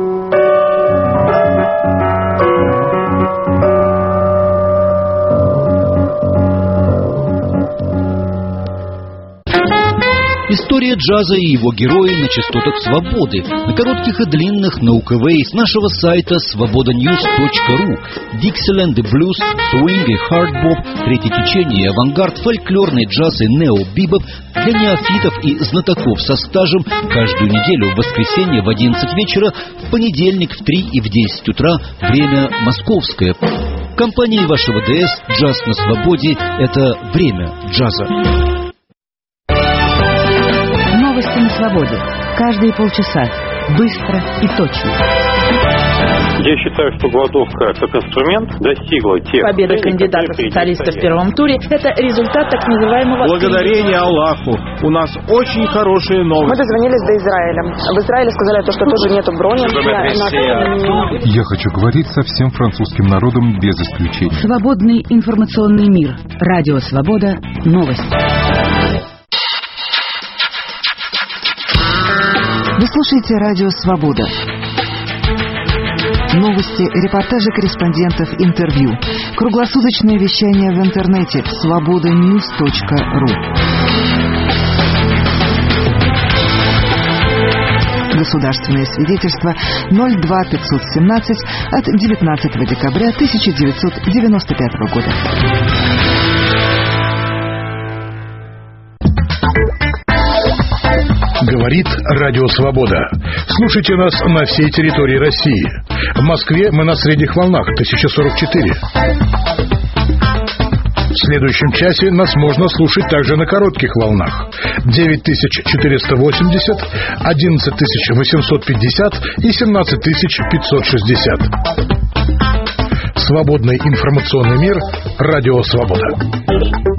История джаза и его герои на частотах свободы, на коротких и длинных, на УКВ, с нашего сайта svobodanews.ru. Dixieland и блюз, swing и хардбоп, третье течение, авангард, фольклорный джаз и нео-бибоп для неофитов и знатоков со стажем каждую неделю в воскресенье в 11 вечера, в понедельник в 3 и в 10 утра, время московское. В компании вашего ДС «Джаз на свободе» — это время джаза. Новости на свободе. Каждые полчаса. Быстро и точно. Я считаю, что голодовка как инструмент достигла тех... Победа кандидата-социалиста в первом туре – это результат так называемого... Благодарение Аллаху. У нас очень хорошие новости. Мы дозвонились до Израиля. В Израиле сказали, что тоже нету брони. Я хочу говорить со всем французским народом без исключения. Свободный информационный мир. Радио «Свобода». Новости. Вы слушаете радио «Свобода». Новости, репортажи корреспондентов, интервью. Круглосуточное вещание в интернете svobodanews.ru. Государственное свидетельство 02517 от 19 декабря 1995 года. Говорит Радио Свобода. Слушайте нас на всей территории России. В Москве мы на средних волнах 1044. В следующем часе нас можно слушать также на коротких волнах 9480, 11850 и 17560. Свободный информационный мир. Радио Свобода.